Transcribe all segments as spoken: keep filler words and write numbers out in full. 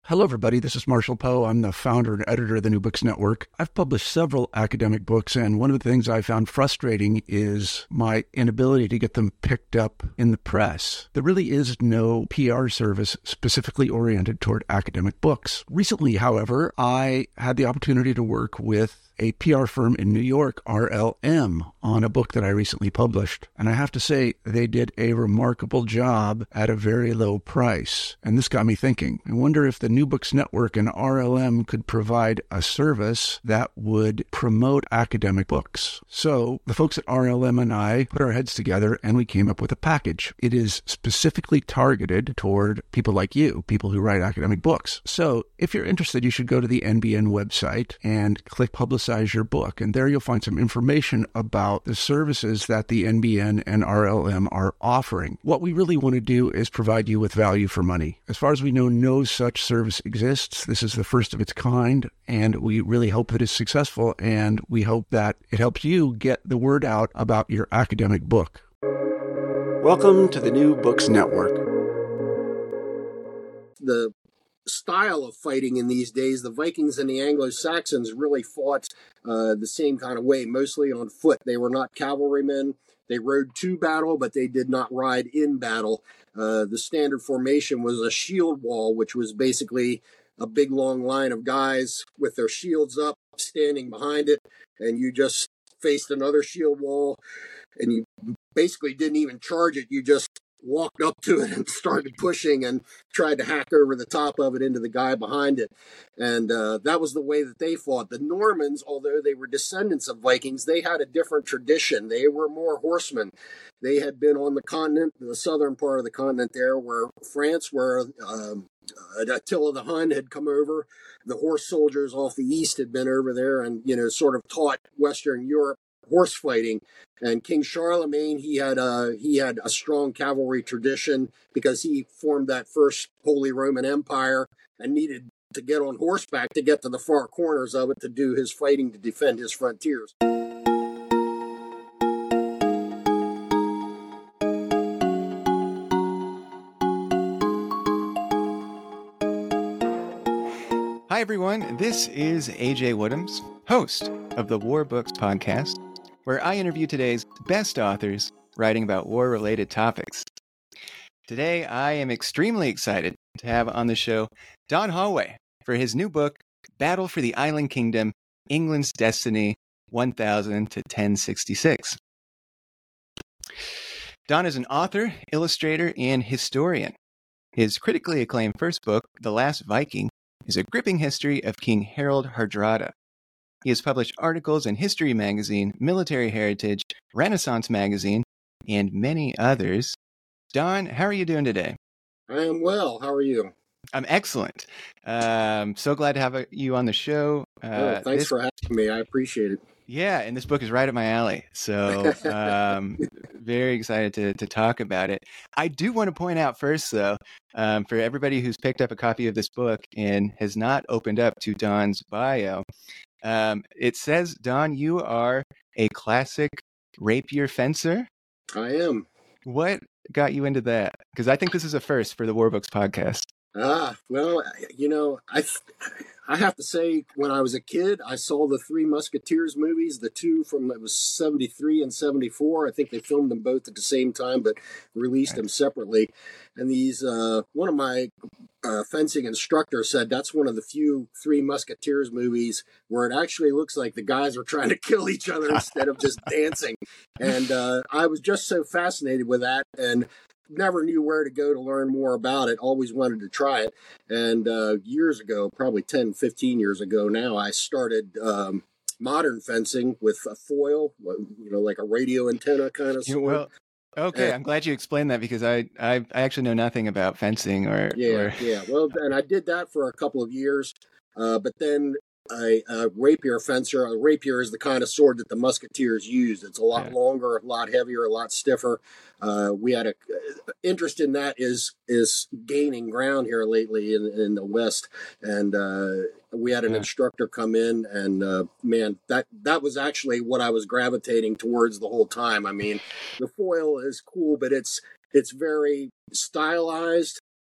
Hello, everybody. This is Marshall Poe. I'm the founder and editor of the New Books Network. I've published several academic books, and one of the things I found frustrating is my inability to get them picked up in the press. There really is no P R service specifically oriented toward academic books. Recently, however, I had the opportunity to work with a P R firm in New York, R L M, on a book that I recently published. And I have to say, they did a remarkable job at a very low price. And this got me thinking. I wonder if the New Books Network and R L M could provide a service that would promote academic books. So the folks at R L M and I put our heads together and we came up with a package. It is specifically targeted toward people like you, people who write academic books. So if you're interested, you should go to the N B N website and click Publicize your book. And there you'll find some information about the services that the N B N and R L M are offering. What we really want to do is provide you with value for money. As far as we know, no such service exists. This is the first of its kind, and we really hope that it's successful, and we hope that it helps you get the word out about your academic book. Welcome to the New Books Network. The style of fighting in these days, the Vikings and the Anglo-Saxons really fought uh, the same kind of way, mostly on foot. They were not cavalrymen. They rode to battle, but they did not ride in battle. Uh, the standard formation was a shield wall, which was basically a big long line of guys with their shields up, standing behind it, and you just faced another shield wall, and you basically didn't even charge it. You just walked up to it and started pushing and tried to hack over the top of it into the guy behind it. And uh, that was the way that they fought. The Normans, although they were descendants of Vikings, they had a different tradition. They were more horsemen. They had been on the continent, the southern part of the continent there, where France, where um, Attila the Hun had come over. The horse soldiers off the east had been over there and, you know, sort of taught Western Europe horse fighting. And King Charlemagne, he had a he had a strong cavalry tradition because he formed that first Holy Roman Empire and needed to get on horseback to get to the far corners of it to do his fighting to defend his frontiers. Hi, everyone. This is A J Woodhams, host of the War Books podcast, where I interview today's best authors writing about war-related topics. Today, I am extremely excited to have on the show Don Hollway for his new book, Battle for the Island Kingdom, England's Destiny, one thousand to ten sixty-six. Don is an author, illustrator, and historian. His critically acclaimed first book, The Last Viking, is a gripping history of King Harald Hardrada. He has published articles in History Magazine, Military Heritage, Renaissance Magazine, and many others. Don, how are you doing today? I am well. How are you? I'm excellent. Um, so glad to have you on the show. Uh, oh, thanks this, for having me. I appreciate it. Yeah, and this book is right up my alley. So um, very excited to, to talk about it. I do want to point out first, though, um, for everybody who's picked up a copy of this book and has not opened up to Don's bio, Um, it says, Don, you are a classic rapier fencer. I am. What got you into that? Because I think this is a first for the War Books podcast. Ah, well, you know, I I have to say, when I was a kid, I saw the Three Musketeers movies, the two from, it was seventy-three and seventy-four. I think they filmed them both at the same time, but released right. them separately. And these, uh, one of my uh, fencing instructors said that's one of the few Three Musketeers movies where it actually looks like the guys are trying to kill each other instead of just dancing. And uh, I was just so fascinated with that. And never knew where to go to learn more about it. Always wanted to try it. And uh, years ago, probably ten, fifteen years ago now, I started um, modern fencing with a foil, you know, like a radio antenna kind of. Well, okay. And, I'm glad you explained that because I, I, I actually know nothing about fencing or. Yeah, or... yeah. Well, and I did that for a couple of years. Uh, but then a, a rapier fencer. A rapier is the kind of sword that the musketeers used. It's a lot yeah. longer, a lot heavier, a lot stiffer. Uh, we had a uh, interest in that is is gaining ground here lately in, in the West, and uh, we had an yeah. instructor come in, and uh, man, that that was actually what I was gravitating towards the whole time. I mean, the foil is cool, but it's it's very stylized.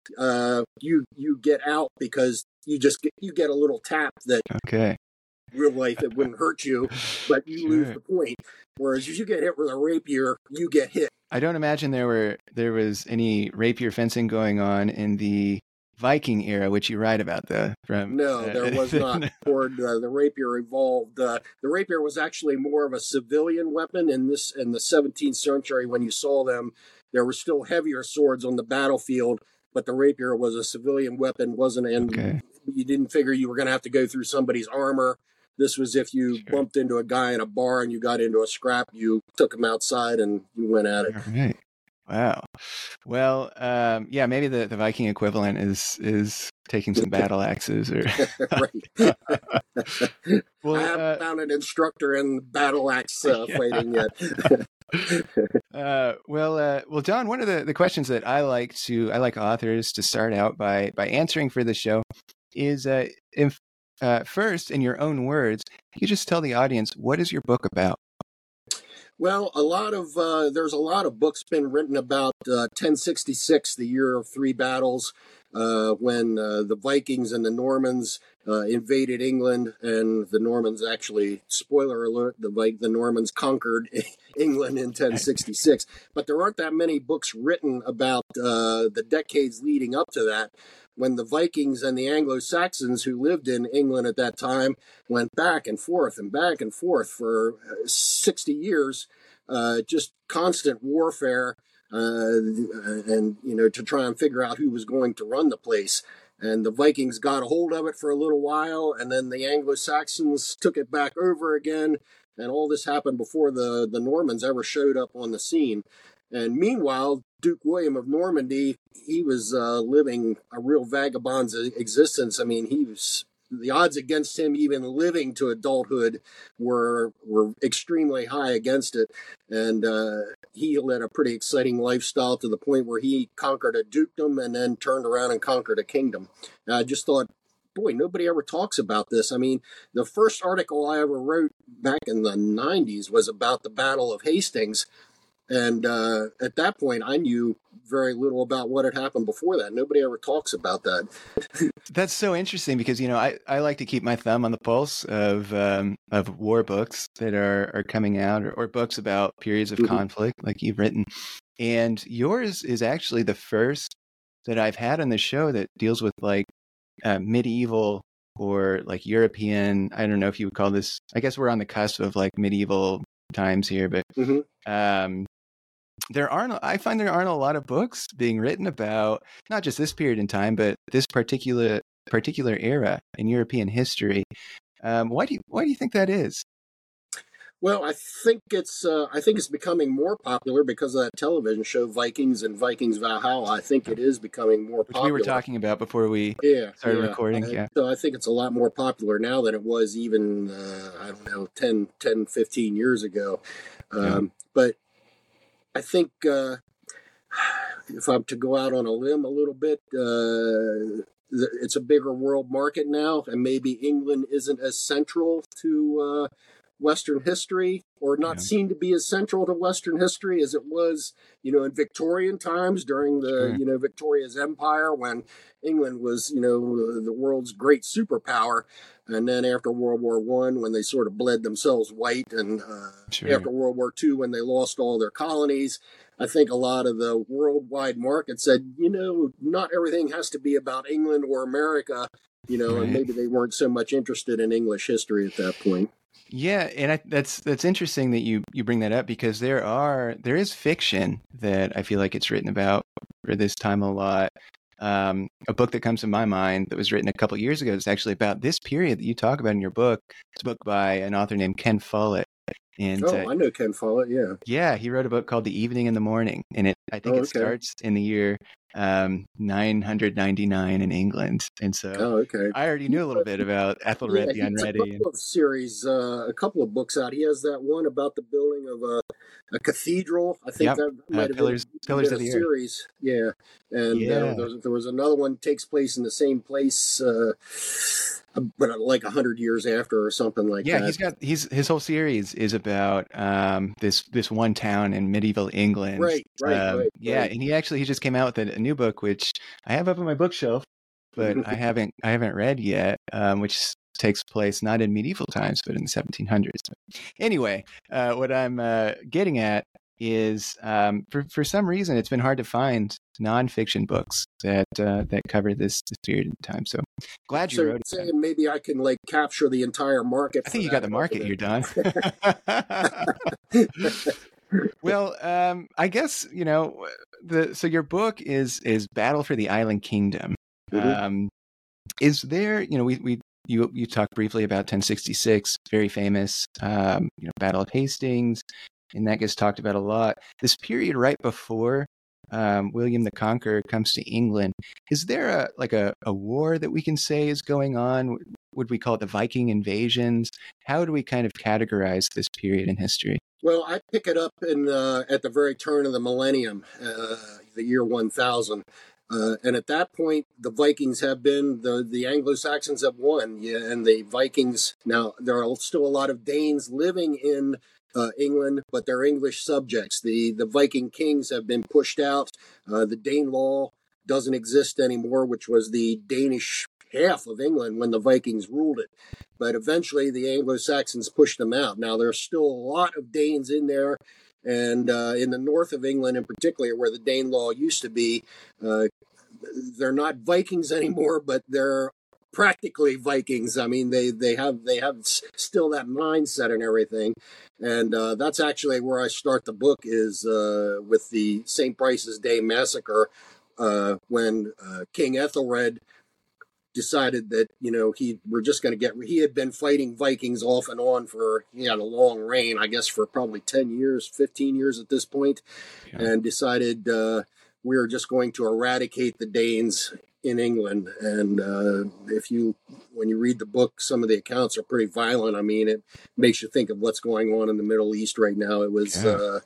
uh, you you get out because you just get, you get a little tap that Okay. real life it wouldn't hurt you, but you Sure. lose the point. Whereas if you get hit with a rapier, you get hit. I don't imagine there were there was any rapier fencing going on in the Viking era, which you write about, though. From No, uh, there was not. Or uh, the rapier evolved. Uh, the rapier was actually more of a civilian weapon in this in the seventeenth century. When you saw them, there were still heavier swords on the battlefield, but the rapier was a civilian weapon. wasn't And Okay. you didn't figure you were going to have to go through somebody's armor. This was if you Sure. bumped into a guy in a bar and you got into a scrap, you took him outside and you went at it. All right. Wow. Well, um, yeah, maybe the, the Viking equivalent is is taking some battle axes, or Right. well, I haven't uh, found an instructor in battle axe uh, Yeah. fighting yet. uh, well, uh, well, Don. One of the, the questions that I like to I like authors to start out by by answering for the show is, uh, if uh, first, in your own words, you just tell the audience, what is your book about? Well, a lot of uh, there's a lot of books been written about uh, ten sixty-six, the year of three battles, uh, when uh, the Vikings and the Normans uh, invaded England, and the Normans actually, spoiler alert, the Vi- the Normans conquered England in ten sixty-six. But there aren't that many books written about uh, the decades leading up to that, when the Vikings and the Anglo-Saxons who lived in England at that time went back and forth and back and forth for sixty years, uh, just constant warfare, uh, and, you know, to try and figure out who was going to run the place. And the Vikings got a hold of it for a little while, and then the Anglo-Saxons took it back over again, and all this happened before the, the Normans ever showed up on the scene. And meanwhile, Duke William of Normandy, he was uh, living a real vagabond's existence. I mean, he was the odds against him even living to adulthood were were extremely high against it. And uh, he led a pretty exciting lifestyle to the point where he conquered a dukedom and then turned around and conquered a kingdom. And I just thought, boy, nobody ever talks about this. I mean, the first article I ever wrote back in the nineties was about the Battle of Hastings. And uh, at that point, I knew very little about what had happened before that. Nobody ever talks about that. That's so interesting because, you know, I, I like to keep my thumb on the pulse of um, of war books that are, are coming out, or, or books about periods of Mhm. conflict like you've written. And yours is actually the first that I've had on the show that deals with like uh, medieval or like European. I don't know if you would call this, I guess we're on the cusp of like medieval times here, but Mhm. um, there aren't, I find there aren't a lot of books being written about not just this period in time, but this particular particular era in European history. Um, why do you why do you think that is? Well, I think it's uh, I think it's becoming more popular because of that television show Vikings and Vikings Valhalla. I think it is becoming more Which popular. we were talking about before we yeah, started yeah. recording. Uh, Yeah. So I think it's a lot more popular now than it was even, uh, I don't know, ten, ten, fifteen years ago. Um, Yeah. But I think uh, if I'm to go out on a limb a little bit, uh, it's a bigger world market now, and maybe England isn't as central to uh, Western history, or not Yeah. seen to be as central to Western history as it was, you know, in Victorian times during the, Sure. you know, Victoria's Empire, when England was, you know, the world's great superpower. And then after World War One, when they sort of bled themselves white, and uh, Sure. after World War Two, when they lost all their colonies, I think a lot of the worldwide market said, you know, not everything has to be about England or America, you know, and Right. maybe they weren't so much interested in English history at that point. Yeah, and I, that's that's interesting that you you bring that up because there are there is fiction that I feel like it's written about for this time a lot. Um, a book that comes to my mind that was written a couple years ago is actually about this period that you talk about in your book. It's a book by an author named Ken Follett, and Oh, uh, I know Ken Follett, yeah. yeah, he wrote a book called The Evening and the Morning, and it I think Oh, it okay. starts in the year um, nine hundred ninety-nine in England, and so Oh, okay. I already knew a little bit about Ethelred Yeah, the he has a Unready. And, couple of series, uh, a couple of books out. He has that one about the building of a, a cathedral. I think yep, that uh, might have Pillars been, Pillars been of a the Earth. series. Yeah, and uh, Yeah, there, was, there was another one takes place in the same place. Uh, but like a hundred years after or something like yeah, that. he's got he's his whole series is about um, this this one town in medieval England. Right, right, um, right. Yeah, right. and he actually he just came out with a, a new book, which I have up on my bookshelf, but I haven't I haven't read yet, um, which takes place not in medieval times, but in the seventeen hundreds. Anyway, uh, what I'm uh, getting at is um, for for some reason it's been hard to find nonfiction books that uh, that cover this, this period of time. So glad you So wrote it. saying maybe I can like capture the entire market. I for think you that got the market here, Don. hopefully. Well, um, I guess you know the so your book is is Battle for the Island Kingdom. Mhm. Um, is there you know we we you you talked briefly about ten sixty-six, very famous, um, you know, Battle of Hastings, and that gets talked about a lot. This period right before um, William the Conqueror comes to England, is there a like a, a war that we can say is going on? Would we call it the Viking invasions? How do we kind of categorize this period in history? Well, I pick it up in uh, at the very turn of the millennium, uh, the year one thousand. Uh, and at that point, the Vikings have been, the, the Anglo-Saxons have won. Yeah, and the Vikings, now there are still a lot of Danes living in uh, England, but they're English subjects. The, the Viking kings have been pushed out. Uh, the Danelaw doesn't exist anymore, which was the Danish half of England when the Vikings ruled it. But eventually the Anglo-Saxons pushed them out. Now there's still a lot of Danes in there. And uh, in the north of England in particular, where the Danelaw used to be, uh, they're not Vikings anymore, but they're practically Vikings. I mean, they, they have they have still that mindset and everything. And uh, that's actually where I start the book, is uh, with the Saint Brice's Day massacre, uh, when uh, King Ethelred decided that, you know, he we're just going to get, he had been fighting Vikings off and on for, he had a long reign, I guess, for probably ten years, fifteen years at this point, yeah. and decided uh, we are just going to eradicate the Danes in England. And uh, if you, when you read the book, some of the accounts are pretty violent. I mean, it makes you think of what's going on in the Middle East right now. It was, yeah. uh,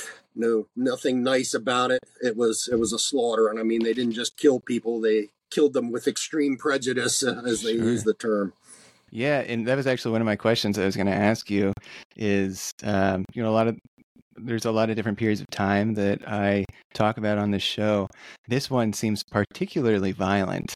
no, nothing nice about it. It was, it was a slaughter. And I mean, they didn't just kill people, they killed them with extreme prejudice, uh, as they sure. use the term. Yeah, and that was actually one of my questions I was going to ask you is, um, you know, a lot of, there's a lot of different periods of time that I talk about on this show. This one seems particularly violent.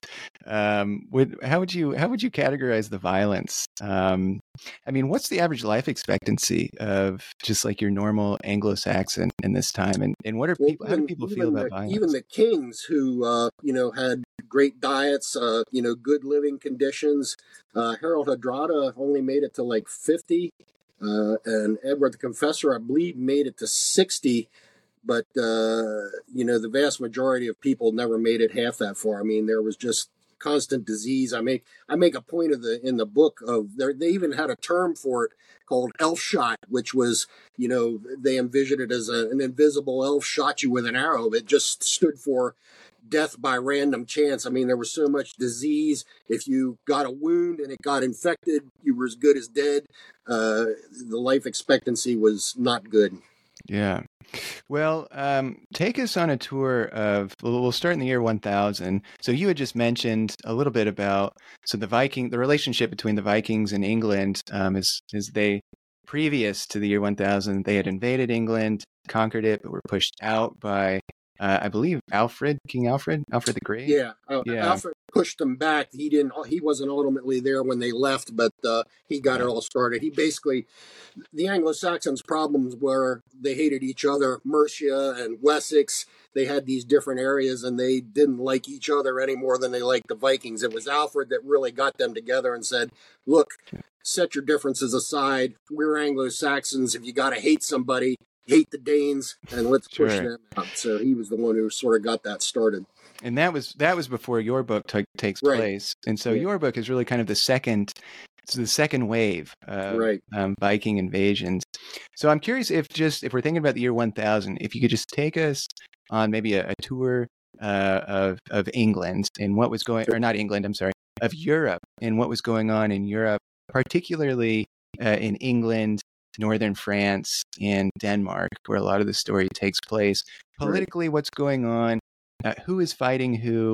Um, would how would you how would you categorize the violence? Um, I mean, what's the average life expectancy of just like your normal Anglo-Saxon in this time? And and what are people? Well, even, how do people feel about the, violence? Even the kings who uh, you know had great diets, uh, you know, good living conditions. Uh, Harold Hardrada only made it to like fifty. Uh, and Edward the Confessor, I believe, made it to sixty, but, uh, you know, the vast majority of people never made it half that far. I mean, there was just constant disease. I make I make a point of the in the book of, there, they even had a term for it called elf shot, which was, you know, they envisioned it as a, an invisible elf shot you with an arrow. It just stood for death by random chance. I mean, there was so much disease. If you got a wound and it got infected, you were as good as dead. Uh, the life expectancy was not good. Yeah. Well, um, take us on a tour of, we'll start in the year one thousand. So you had just mentioned a little bit about, so the Viking, the relationship between the Vikings and England um, is, is they, previous to the year one thousand, they had invaded England, conquered it, but were pushed out by Uh, I believe Alfred, King Alfred, Alfred the Great. Yeah, uh, yeah. Alfred pushed them back. He didn't. He wasn't ultimately there when they left, but uh, he got yeah. it all started. He basically, the Anglo-Saxons' problems were they hated each other. Mercia and Wessex, they had these different areas, and they didn't like each other any more than they liked the Vikings. It was Alfred that really got them together and said, "Look, set your differences aside. We're Anglo-Saxons. If you got to hate somebody, hate the Danes, and let's push sure. them out." So he was the one who sort of got that started. And that was that was before your book t- takes right. place. And so yeah. your book is really kind of the second, it's the second wave of right. um, Viking invasions. So I'm curious if just if we're thinking about the year one thousand, if you could just take us on maybe a, a tour uh, of of England and what was going, or not England, I'm sorry, of Europe and what was going on in Europe, particularly uh, in England, Northern France, and Denmark, where a lot of the story takes place. Politically, what's going on? Uh, who is fighting who?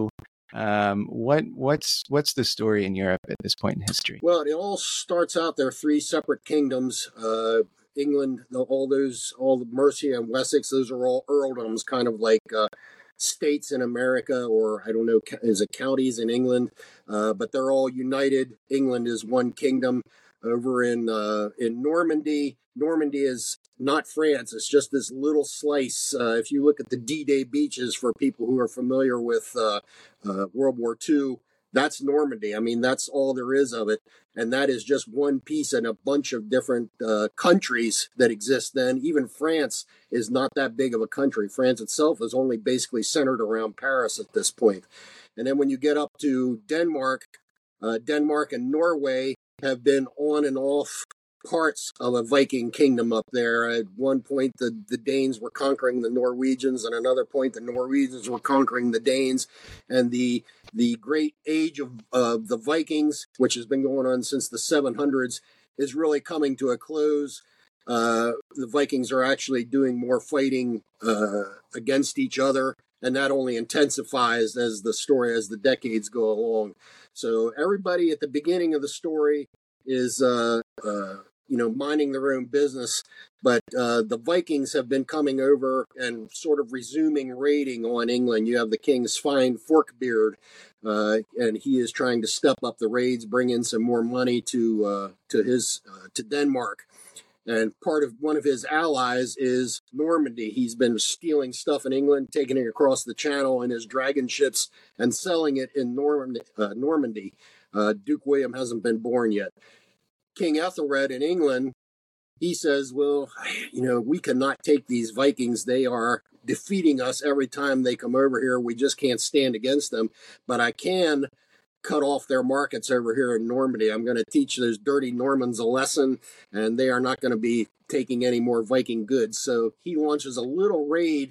Um, what what's what's the story in Europe at this point in history? Well, it all starts out there are three separate kingdoms. Uh, England, the, all those, all the Mercia and Wessex, those are all earldoms, kind of like uh, states in America, or I don't know, is it counties in England? Uh, but they're all united. England is one kingdom. Over in uh, in Normandy, Normandy is not France. It's just this little slice. Uh, if you look at the D-Day beaches, for people who are familiar with uh, uh, World War Two, that's Normandy. I mean, that's all there is of it. And that is just one piece in a bunch of different uh, countries that exist then. Even France is not that big of a country. France itself is only basically centered around Paris at this point. And then when you get up to Denmark, uh, Denmark and Norway have been on and off parts of a Viking kingdom up there. At one point, the, the Danes were conquering the Norwegians, and another point, the Norwegians were conquering the Danes. And the the great age of uh, the Vikings, which has been going on since the seven hundreds, is really coming to a close. Uh, the Vikings are actually doing more fighting uh, against each other, and that only intensifies as the story, as the decades go along. So everybody at the beginning of the story is, uh, uh, you know, minding their own business. But uh, the Vikings have been coming over and sort of resuming raiding on England. You have the King Svein Forkbeard, uh, and he is trying to step up the raids, bring in some more money to uh, to his uh, to Denmark. And part of one of his allies is Normandy. He's been stealing stuff in England, taking it across the channel in his dragon ships and selling it in Normandy. Uh, Normandy. Uh, Duke William hasn't been born yet. King Ethelred in England, he says, well, you know, we cannot take these Vikings. They are defeating us every time they come over here. We just can't stand against them. But I can cut off their markets over here in Normandy. I'm going to teach those dirty Normans a lesson, and they are not going to be taking any more Viking goods. So he launches a little raid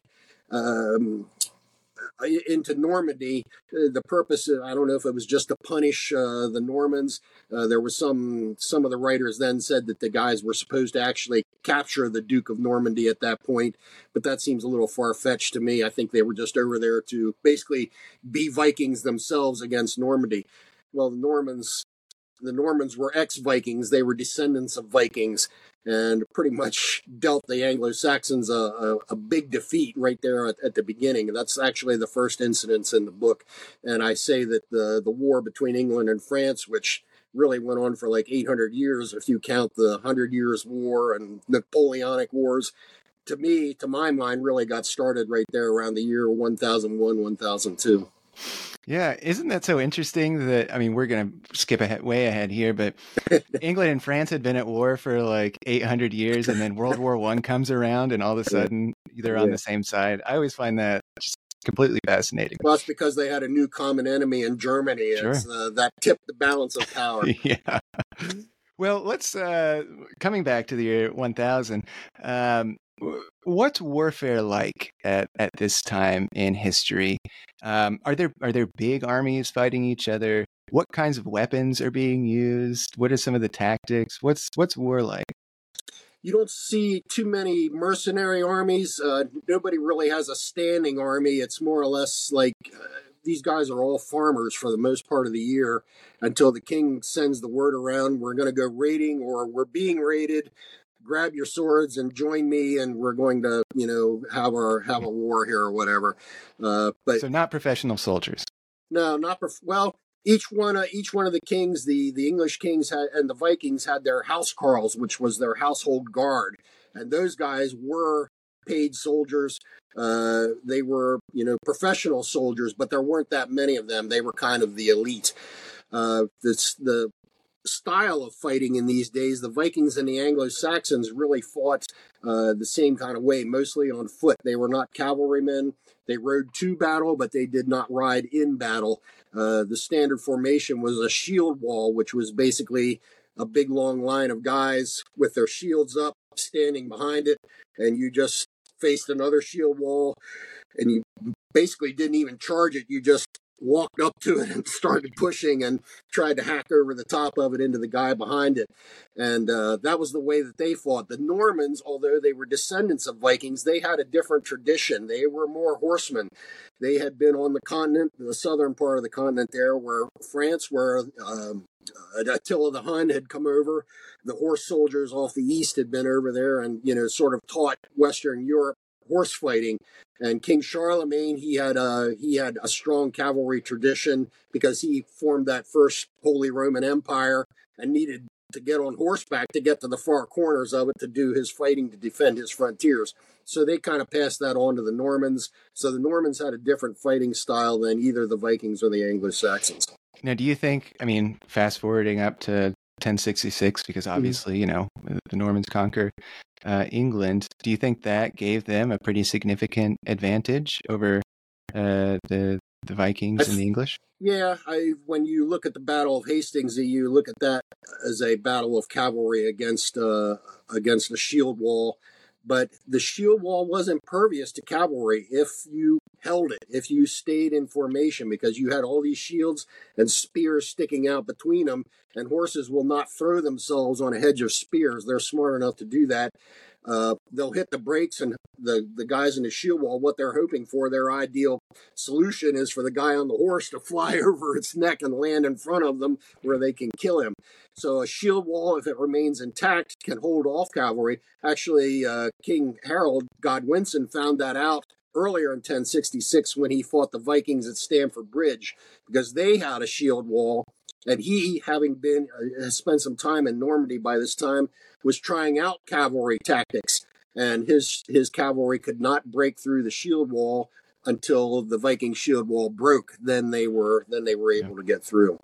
um, into Normandy. Uh, the purpose, I don't know if it was just to punish uh, the Normans. Uh, there was some, some of the writers then said that the guys were supposed to actually capture the Duke of Normandy at that point, but that seems a little far-fetched to me. I think they were just over there to basically be Vikings themselves against Normandy. Well, the Normans, the Normans were ex-Vikings. They were descendants of Vikings, and pretty much dealt the Anglo-Saxons a, a, a big defeat right there at, at the beginning. That's actually the first incidents in the book. And I say that the, the war between England and France, which really went on for like eight hundred years, if you count the Hundred Years' War and Napoleonic Wars, to me, to my mind, really got started right there around the year one thousand one, one thousand two. Yeah, isn't that so interesting that, I mean, we're going to skip ahead, way ahead here, but England and France had been at war for like eight hundred years, and then World War One comes around, and all of a sudden they're on yeah. the same side. I always find that just completely fascinating. Well, it's because they had a new common enemy in Germany. Sure. It's, uh, that tipped the balance of power. Yeah. Well, let's, uh, coming back to the year one thousand, um, what's warfare like at, at this time in history? Um, are there are there big armies fighting each other? What kinds of weapons are being used? What are some of the tactics? What's what's war like? You don't see too many mercenary armies. Uh, nobody really has a standing army. It's more or less like uh, these guys are all farmers for the most part of the year until the king sends the word around, we're going to go raiding or we're being raided. Grab your swords and join me, and we're going to, you know, have our have a war here or whatever. Uh, but so not professional soldiers. No, not prof- well. Each one, uh, each one of the kings, the the English kings had, and the Vikings had their housecarls, which was their household guard, and those guys were paid soldiers. Uh, they were, you know, professional soldiers, but there weren't that many of them. They were kind of the elite. Uh, this the style of fighting in these days, the Vikings and the Anglo-Saxons really fought uh, the same kind of way, mostly on foot. They were not cavalrymen. They rode to battle, but they did not ride in battle. Uh, the standard formation was a shield wall, which was basically a big long line of guys with their shields up, standing behind it, and you just faced another shield wall, and you basically didn't even charge it. You just walked up to it and started pushing and tried to hack over the top of it into the guy behind it. And uh, that was the way that they fought. The Normans, although they were descendants of Vikings, they had a different tradition. They were more horsemen. They had been on the continent, the southern part of the continent there, where France, where um, Attila the Hun had come over. The horse soldiers off the east had been over there and, you know, sort of taught Western Europe horse fighting. And King Charlemagne, he had a he had a strong cavalry tradition because he formed that first Holy Roman Empire and needed to get on horseback to get to the far corners of it to do his fighting to defend his frontiers. So they kind of passed that on to the Normans. So the Normans had a different fighting style than either the Vikings or the Anglo-Saxons. Now, do you think, I mean, fast forwarding up to ten sixty-six, because obviously, mm-hmm. you know, the Normans conquer uh, England, do you think that gave them a pretty significant advantage over uh, the the Vikings th- and the English? Yeah, I, when you look at the Battle of Hastings, you look at that as a battle of cavalry against uh, against a shield wall. But the shield wall was impervious to cavalry if you held it, if you stayed in formation, because you had all these shields and spears sticking out between them, and horses will not throw themselves on a hedge of spears. They're smart enough to do that. Uh, they'll hit the brakes, and the, the guys in the shield wall, what they're hoping for, their ideal solution is for the guy on the horse to fly over its neck and land in front of them where they can kill him. So a shield wall, if it remains intact, can hold off cavalry. Actually, uh, King Harold Godwinson found that out earlier in ten sixty-six when he fought the Vikings at Stamford Bridge, because they had a shield wall. And he, having been uh, has spent some time in Normandy by this time, was trying out cavalry tactics. And his his cavalry could not break through the shield wall until the Viking shield wall broke. Then they were then they were able to get through.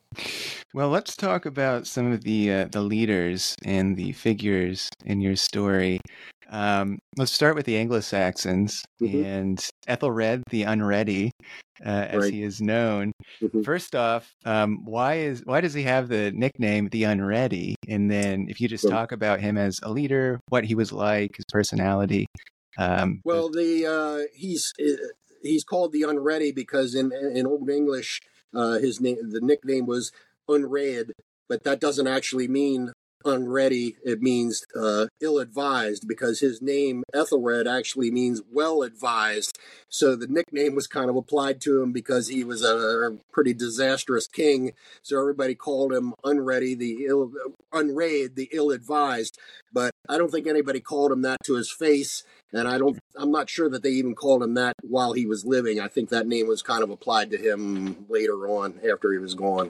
Well, let's talk about some of the uh, the leaders and the figures in your story. Um, let's start with the Anglo-Saxons mm-hmm. and Ethelred the Unready, uh, as right. he is known. Mm-hmm. First off, um, why is why does he have the nickname the Unready? And then, if you just talk about him as a leader, what he was like, his personality. Um, well, the uh, he's he's called the Unready because in in Old English, uh, his name the nickname was Unread, but that doesn't actually mean unready. It means uh, ill-advised, because his name Ethelred actually means well-advised. So the nickname was kind of applied to him because he was a pretty disastrous king. So everybody called him Unready, the ill, Unread, the ill-advised. But I don't think anybody called him that to his face, and I don't. I'm not sure that they even called him that while he was living. I think that name was kind of applied to him later on after he was gone.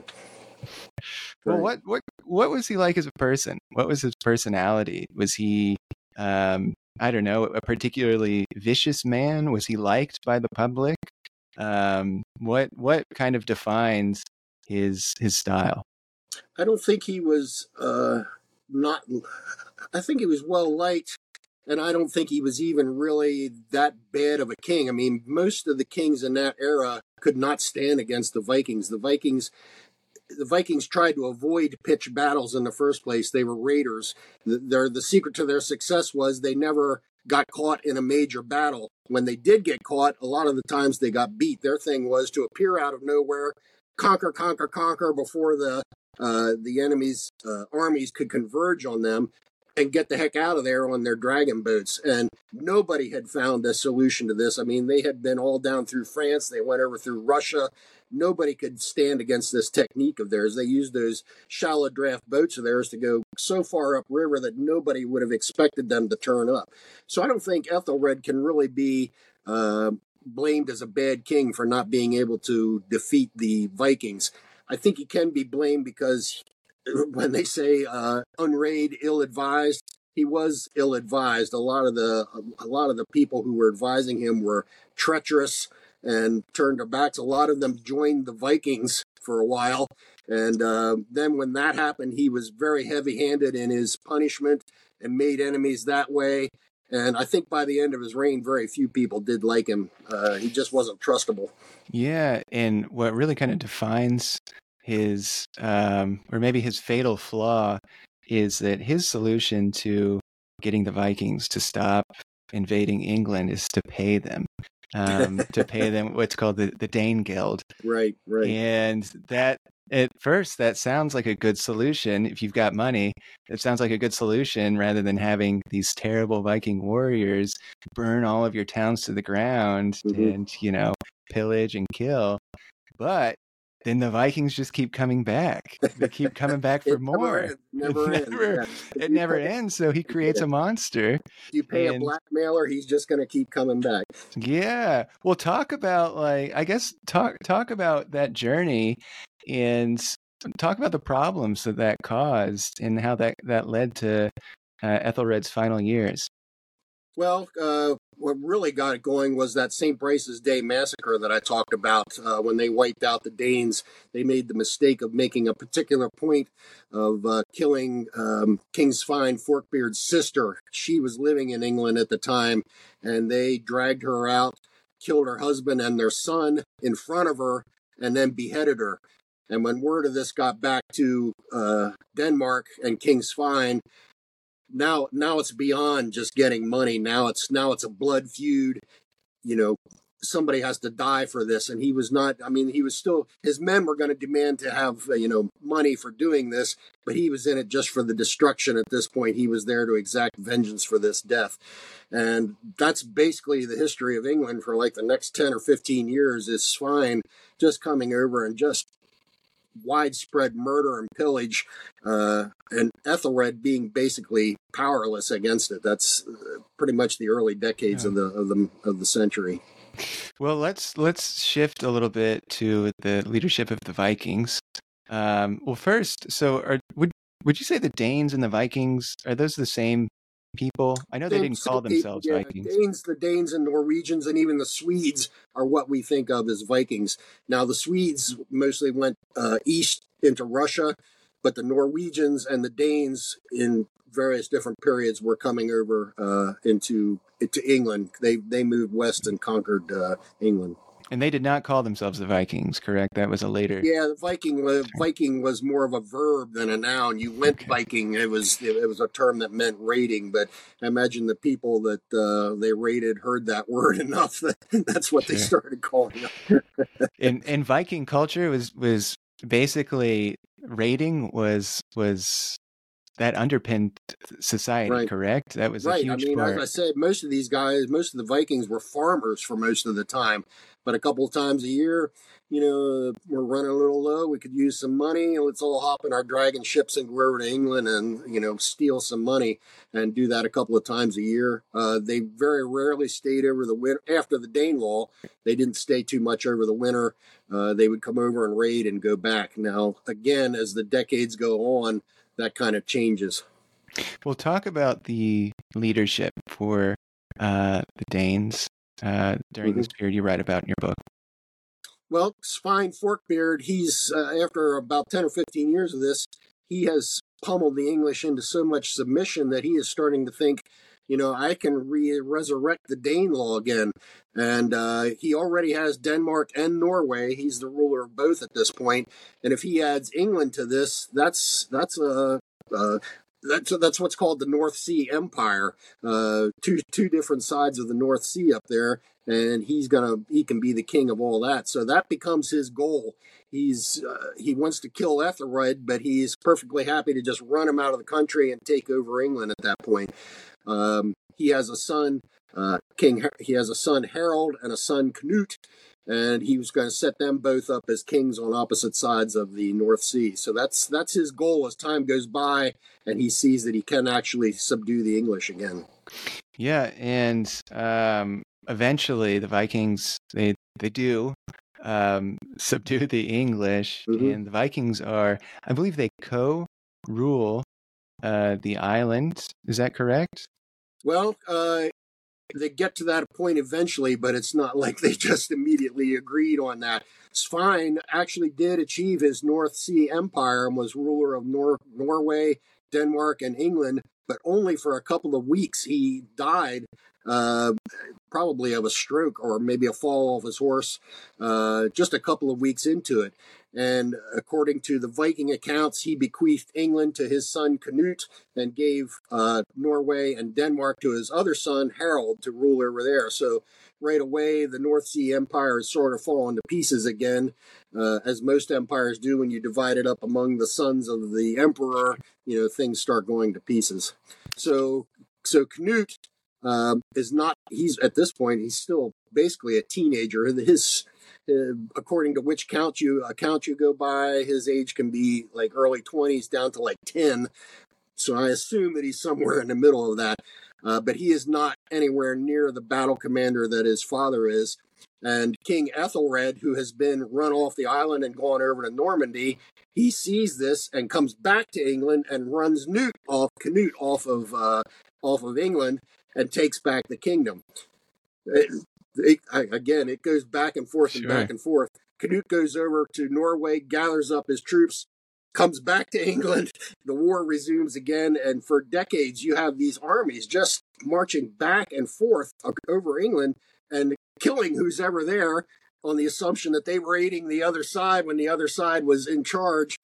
Well, what what what was he like as a person? What was his personality? Was he, um, I don't know, a particularly vicious man? Was he liked by the public? Um, what what kind of defines his his style? I don't think he was uh, not. I think he was well liked, and I don't think he was even really that bad of a king. I mean, most of the kings in that era could not stand against the Vikings. The Vikings. The Vikings tried to avoid pitched battles in the first place. They were raiders. The, their, the secret to their success was they never got caught in a major battle. When they did get caught, a lot of the times they got beat. Their thing was to appear out of nowhere, conquer, conquer, conquer before the uh, the enemy's uh, armies could converge on them, and get the heck out of there on their dragon boats. And nobody had found a solution to this. I mean, they had been all down through France. They went over through Russia. Nobody could stand against this technique of theirs. They used those shallow draft boats of theirs to go so far upriver that nobody would have expected them to turn up. So I don't think Ethelred can really be uh, blamed as a bad king for not being able to defeat the Vikings. I think he can be blamed because when they say uh, unread, ill-advised, he was ill-advised. A lot of the a lot of the people who were advising him were treacherous and turned their backs. A lot of them joined the Vikings for a while, and uh, then when that happened, he was very heavy-handed in his punishment and made enemies that way. And I think by the end of his reign, very few people did like him. Uh, he just wasn't trustable. Yeah, and what really kind of defines his, um, or maybe his fatal flaw, is that his solution to getting the Vikings to stop invading England is to pay them. um, to pay them what's called the, the Dane Guild. Right, right. And that, at first, that sounds like a good solution. If you've got money, it sounds like a good solution rather than having these terrible Viking warriors burn all of your towns to the ground mm-hmm. and, you know, pillage and kill. But then the Vikings just keep coming back. They keep coming back for it more. Ends, never it ends. never, yeah. it never ends. So he creates yeah. a monster. If you pay and, a blackmailer, he's just going to keep coming back. Yeah. Well, talk about like, I guess, talk, talk about that journey and talk about the problems that that caused and how that, that led to uh, Ethelred's final years. Well, uh, what really got it going was that Saint Brice's Day massacre that I talked about. Uh, when they wiped out the Danes, they made the mistake of making a particular point of uh, killing um, King Svein Forkbeard's sister. She was living in England at the time, and they dragged her out, killed her husband and their son in front of her, and then beheaded her. And when word of this got back to uh, Denmark and King Svein, Now, now it's beyond just getting money. Now it's now it's a blood feud. You know, somebody has to die for this, and he was not. I mean, he was still. His men were going to demand to have uh, you know money for doing this, but he was in it just for the destruction. At this point, he was there to exact vengeance for this death, and that's basically the history of England for like the next ten or fifteen years. Is Svein just coming over and just widespread murder and pillage, uh, and Ethelred being basically powerless against it. That's uh, pretty much the early decades yeah. of the of the of the century. Well, let's let's shift a little bit to the leadership of the Vikings. Um, well, first, so are, would would you say the Danes and the Vikings, are those the same people? I know they didn't call themselves yeah, Vikings. Danes, the Danes and Norwegians and even the Swedes are what we think of as Vikings. Now, the Swedes mostly went uh, east into Russia, but the Norwegians and the Danes in various different periods were coming over uh, into into England. They they moved west and conquered uh, England. And they did not call themselves the Vikings, correct? That was a later. Yeah, the Viking. Uh, Viking was more of a verb than a noun. You went okay. Viking. It was it was a term that meant raiding. But I imagine the people that uh, they raided heard that word enough that that's what sure. they started calling it. in in Viking culture, was was basically raiding was was that underpinned society, right. correct? That was right. a huge I mean, part. As I said, most of these guys, most of the Vikings were farmers for most of the time. But a couple of times a year, you know, we're running a little low. We could use some money. Let's all hop in our dragon ships and go over to England and, you know, steal some money and do that a couple of times a year. Uh, they very rarely stayed over the winter. After the Danelaw, they didn't stay too much over the winter. Uh, they would come over and raid and go back. Now, again, as the decades go on, that kind of changes. We'll talk about the leadership for uh, the Danes uh, during mm-hmm. this period you write about in your book. Well, Svein Forkbeard, he's, uh, after about ten or fifteen years of this, he has pummeled the English into so much submission that he is starting to think, you know, I can re- resurrect the Danelaw again. And uh, he already has Denmark and Norway. He's the ruler of both at this point. And if he adds England to this, that's that's a uh, that's that's what's called the North Sea Empire. Uh, two two different sides of the North Sea up there, and he's gonna he can be the king of all that. So that becomes his goal. He's uh, he wants to kill Ethelred, but he's perfectly happy to just run him out of the country and take over England at that point. Um, he has a son, uh, King. He has a son Harold and a son Knut, and he was going to set them both up as kings on opposite sides of the North Sea. So that's that's his goal as time goes by, and he sees that he can actually subdue the English again. Yeah, and um, eventually the Vikings they they do um, subdue the English, mm-hmm. and the Vikings are, I believe, they co-rule uh, the island. Is that correct? Well, uh, they get to that point eventually, but it's not like they just immediately agreed on that. Svein actually did achieve his North Sea Empire and was ruler of Nor- Norway, Denmark, and England, but only for a couple of weeks. He died, uh, probably of a stroke or maybe a fall off his horse, uh, just a couple of weeks into it. And according to the Viking accounts, he bequeathed England to his son Canute and gave uh, Norway and Denmark to his other son Harold to rule over there. So right away, the North Sea Empire is sort of falling to pieces again, uh, as most empires do when you divide it up among the sons of the emperor. You know, things start going to pieces. So, so Canute um, is not. He's at this point. He's still basically a teenager. His Uh, according to which count you account you go by, his age can be like early twenties down to like ten. So I assume that he's somewhere in the middle of that. Uh, but he is not anywhere near the battle commander that his father is. And King Ethelred, who has been run off the island and gone over to Normandy, he sees this and comes back to England and runs Newt off, Canute off of uh, off of England and takes back the kingdom. It, It, again, it goes back and forth and Sure. back and forth. Canute goes over to Norway, gathers up his troops, comes back to England. The war resumes again, and for decades, you have these armies just marching back and forth over England and killing who's ever there on the assumption that they were aiding the other side when the other side was in charge.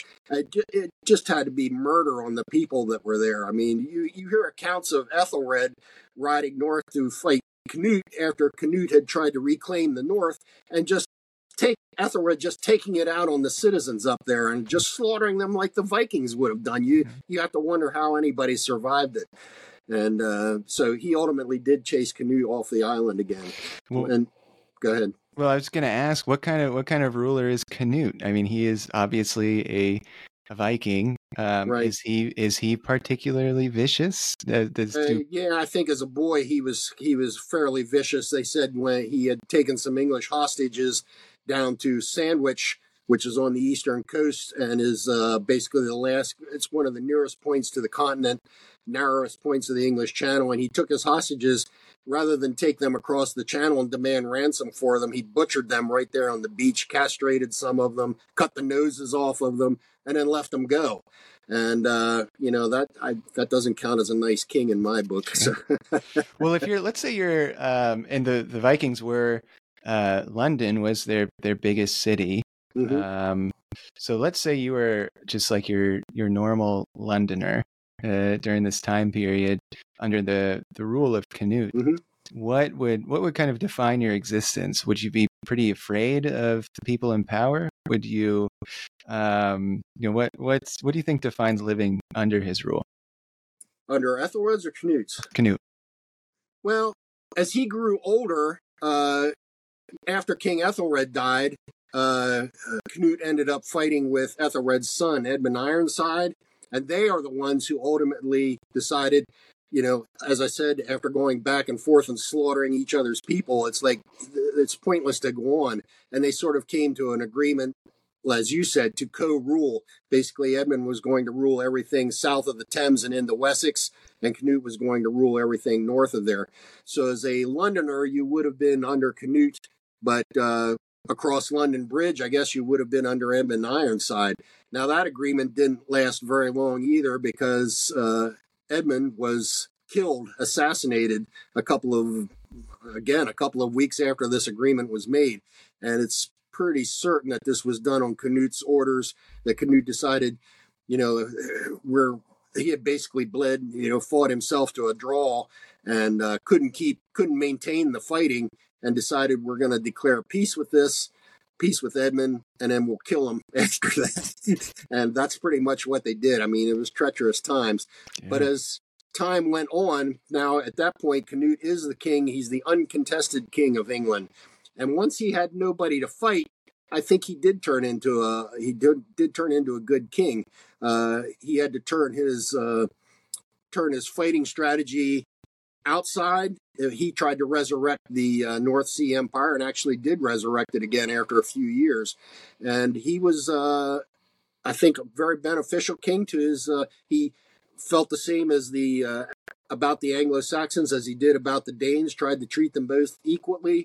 It just had to be murder on the people that were there. I mean, you, you hear accounts of Ethelred riding north to fight Canute after Canute had tried to reclaim the north, and just take Ethelred just taking it out on the citizens up there and just slaughtering them like the Vikings would have done. You you have to wonder how anybody survived it. And uh, so he ultimately did chase Canute off the island again. Well, and go ahead. Well, I was going to ask, what kind of what kind of ruler is Canute? I mean, he is obviously a a Viking. Um, right. Is he is he particularly vicious? Uh, uh, yeah, I think as a boy he was he was fairly vicious. They said when he had taken some English hostages down to Sandwich, which is on the eastern coast and is uh, basically the last. It's one of the nearest points to the continent, narrowest points of the English Channel, and he took his hostages. Rather than take them across the channel and demand ransom for them, he butchered them right there on the beach, castrated some of them, cut the noses off of them, and then left them go. And, uh, you know, that I, that doesn't count as a nice king in my book. So. Well, if you're, let's say you're, um, and the, the Vikings were, uh, London was their, their biggest city. Mm-hmm. Um, so let's say you were just like your, your normal Londoner. Uh, during this time period, under the, the rule of Canute, mm-hmm. what would what would kind of define your existence? Would you be pretty afraid of the people in power? Would you, um, you know, what what's what do you think defines living under his rule? Under Ethelred's or Canute's? Canute. Well, as he grew older, uh, after King Ethelred died, uh, Canute ended up fighting with Ethelred's son, Edmund Ironside. And they are the ones who ultimately decided, you know, as I said, after going back and forth and slaughtering each other's people, it's like, it's pointless to go on. And they sort of came to an agreement, as you said, to co-rule. Basically, Edmund was going to rule everything south of the Thames and into Wessex, and Canute was going to rule everything north of there. So as a Londoner, you would have been under Canute, but uh, across London Bridge, I guess you would have been under Edmund Ironside. Now, that agreement didn't last very long either because uh, Edmund was killed, assassinated a couple of, again, a couple of weeks after this agreement was made. And it's pretty certain that this was done on Canute's orders, that Canute decided, you know, we're, he had basically bled, you know, fought himself to a draw and uh, couldn't keep, couldn't maintain the fighting and decided we're going to declare peace with this. peace with Edmund, and then we'll kill him after that. And that's pretty much what they did. I mean, it was treacherous times. Yeah. But as time went on, now at that point, Canute is the king. He's the uncontested king of England. And once he had nobody to fight, I think he did turn into a he did did turn into a good king. Uh, he had to turn his uh, turn his fighting strategy outside. He tried to resurrect the uh, North Sea Empire and actually did resurrect it again after a few years. And he was, uh, I think, a very beneficial king to his, uh, he felt the same as the, uh, about the Anglo-Saxons as he did about the Danes, tried to treat them both equally.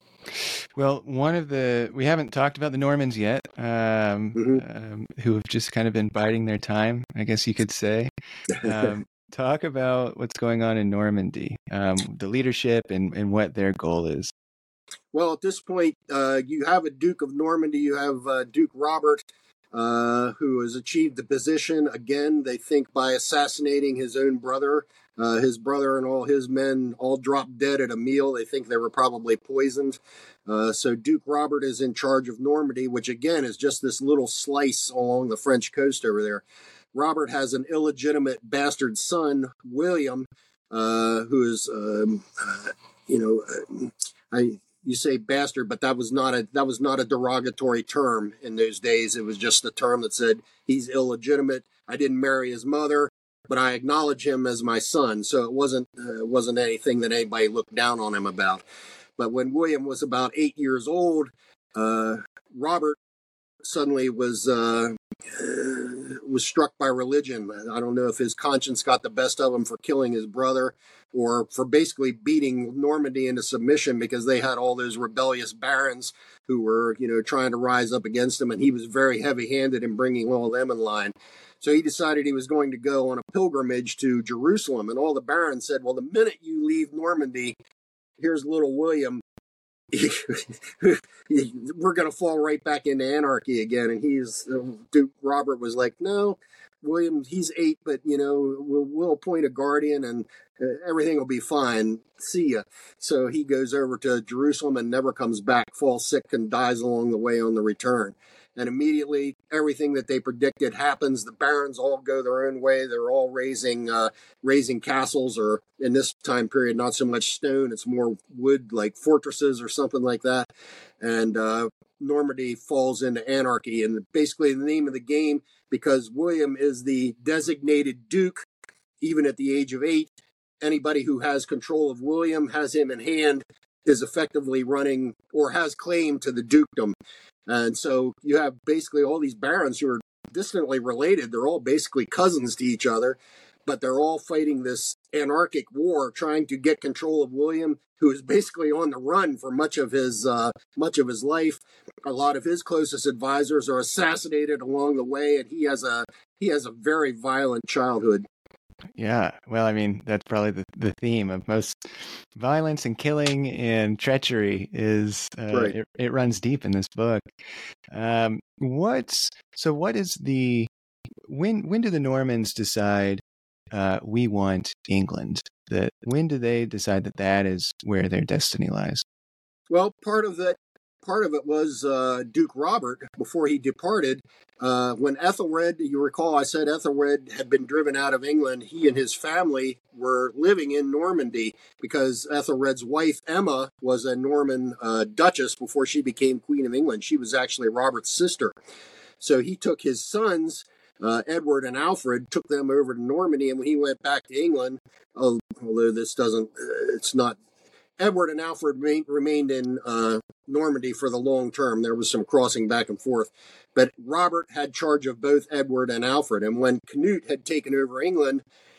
Well, one of the, we haven't talked about the Normans yet, um, mm-hmm. um, who have just kind of been biding their time, I guess you could say. Um, Talk about what's going on in Normandy, um, the leadership and, and what their goal is. Well, at this point, uh, you have a Duke of Normandy, you have uh, Duke Robert, uh, who has achieved the position, again, they think by assassinating his own brother. Uh, his brother and all his men all dropped dead at a meal. They think they were probably poisoned. Uh, so Duke Robert is in charge of Normandy, which again is just this little slice along the French coast over there. Robert has an illegitimate bastard son, William, uh, who is, um, uh, you know, uh, I... You say bastard, but that was not a that was not a derogatory term in those days. It was just a term that said he's illegitimate. I didn't marry his mother, but I acknowledge him as my son. So it wasn't uh, wasn't anything that anybody looked down on him about. But when William was about eight years old, uh, Robert suddenly was uh, was struck by religion. I don't know if his conscience got the best of him for killing his brother, or for basically beating Normandy into submission, because they had all those rebellious barons who were, you know, trying to rise up against him, and he was very heavy-handed in bringing all of them in line. So he decided he was going to go on a pilgrimage to Jerusalem, and all the barons said, well, the minute you leave Normandy, here's little William, we're going to fall right back into anarchy again. And he's, uh, Duke Robert was like, no, William, he's eight, but, you know, we'll, we'll appoint a guardian and uh, everything will be fine. See ya. So he goes over to Jerusalem and never comes back, falls sick and dies along the way on the return. And immediately, everything that they predicted happens. The barons all go their own way. They're all raising uh, raising castles, or in this time period, not so much stone. It's more wood, like fortresses or something like that. And uh, Normandy falls into anarchy. And basically the name of the game, because William is the designated duke, even at the age of eight, anybody who has control of William, has him in hand, is effectively running or has claim to the dukedom. And so you have basically all these barons who are distantly related. They're all basically cousins to each other, but they're all fighting this anarchic war, trying to get control of William, who is basically on the run for much of his uh, much of his life. A lot of his closest advisors are assassinated along the way, and he has a he has a very violent childhood. Yeah, well, I mean, that's probably the, the theme of most violence and killing and treachery is uh, right. it, it runs deep in this book. Um, what's so? What is the when? When do the Normans decide uh, we want England? That when do they decide that that is where their destiny lies? Well, part of that. Part of it was uh, Duke Robert, before he departed, uh, when Ethelred, you recall I said Ethelred had been driven out of England, he and his family were living in Normandy because Ethelred's wife, Emma, was a Norman uh, duchess before she became Queen of England. She was actually Robert's sister. So he took his sons, uh, Edward and Alfred, took them over to Normandy, and when he went back to England, uh, although this doesn't, uh, it's not, Edward and Alfred remain, remained in uh, Normandy for the long term. There was some crossing back and forth. But Robert had charge of both Edward and Alfred. And when Canute had taken over England,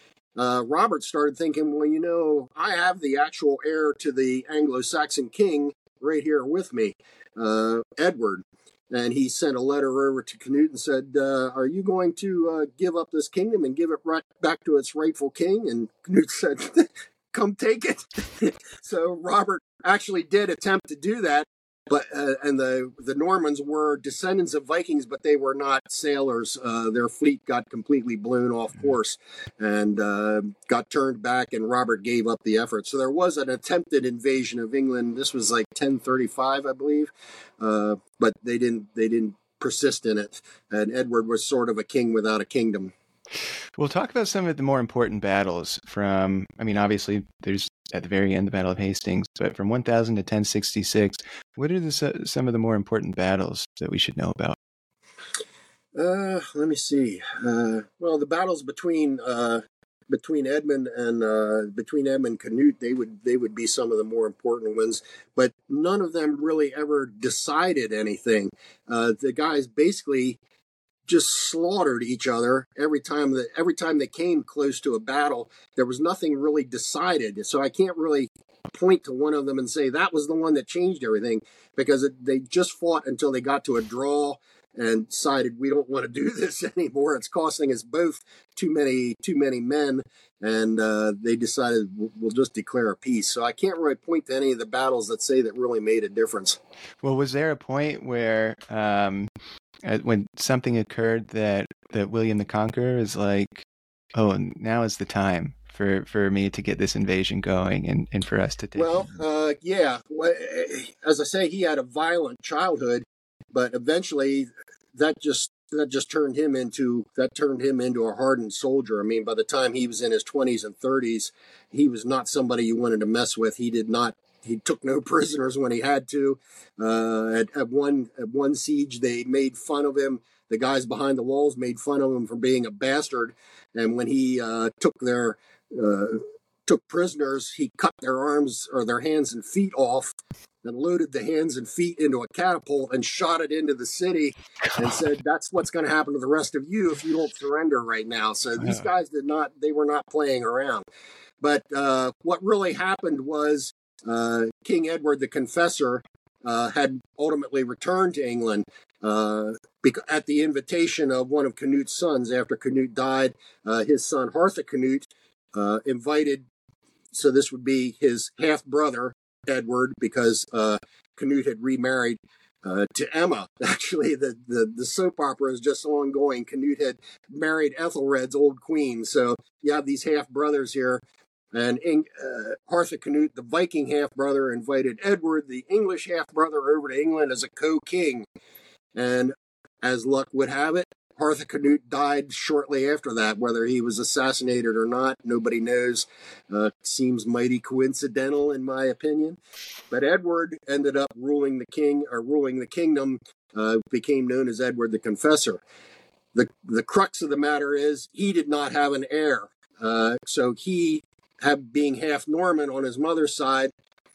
uh, Robert started thinking, well, you know, I have the actual heir to the Anglo-Saxon king right here with me, uh, Edward. And he sent a letter over to Canute and said, uh, are you going to uh, give up this kingdom and give it right back to its rightful king? And Canute said, come take it. So Robert actually did attempt to do that, but uh, and the the Normans were descendants of Vikings, but they were not sailors. Uh, their fleet got completely blown off course and uh, got turned back, and Robert gave up the effort. So there was an attempted invasion of England. This was like ten thirty-five, I believe, uh, but they didn't they didn't persist in it. And Edward was sort of a king without a kingdom. We'll talk about some of the more important battles from, I mean, obviously there's at the very end the Battle of Hastings, but from one thousand to ten sixty-six, what are the, some of the more important battles that we should know about? Uh, let me see. Uh, well, the battles between uh, between Edmund and uh, between Edmund and Canute, they would they would be some of the more important ones, but none of them really ever decided anything. Uh, the guys basically just slaughtered each other every time that every time they came close to a battle. There was nothing really decided, so I can't really point to one of them and say that was the one that changed everything, because it, they just fought until they got to a draw, and decided we don't want to do this anymore. It's costing us both too many too many men, and uh, they decided we'll just declare a peace. So I can't really point to any of the battles that say that really made a difference. Well, was there a point where um, when something occurred that, that William the Conqueror is like, oh, now is the time for, for me to get this invasion going and, and for us to take Well, uh, yeah. As I say, he had a violent childhood, but eventually that just that just turned him into that turned him into a hardened soldier. I mean, by the time he was in his twenties and thirties, he was not somebody you wanted to mess with. He did not. He took no prisoners when he had to. Uh, at, at one at one siege, they made fun of him. The guys behind the walls made fun of him for being a bastard. And when he uh, took their uh, took prisoners, he cut their arms or their hands and feet off, and loaded the hands and feet into a catapult and shot it into the city, and said, "That's what's going to happen to the rest of you if you don't surrender right now." So these guys did not; they were not playing around. But uh, what really happened was uh, King Edward the Confessor uh, had ultimately returned to England uh, at the invitation of one of Canute's sons. After Canute died, uh, his son Harthacnut uh, invited, so this would be his half-brother, Edward, because uh, Canute had remarried uh, to Emma. Actually, the, the, the soap opera is just ongoing. Canute had married Ethelred's old queen. So you have these half-brothers here. And uh, Harthacnut, the Viking half-brother, invited Edward, the English half-brother, over to England as a co-king. And as luck would have it, Harthacnut died shortly after that. Whether he was assassinated or not, nobody knows. Uh, seems mighty coincidental, in my opinion. But Edward ended up ruling the king, or ruling the kingdom, uh, became known as Edward the Confessor. The the crux of the matter is he did not have an heir. Uh, so he, have, being half Norman on his mother's side,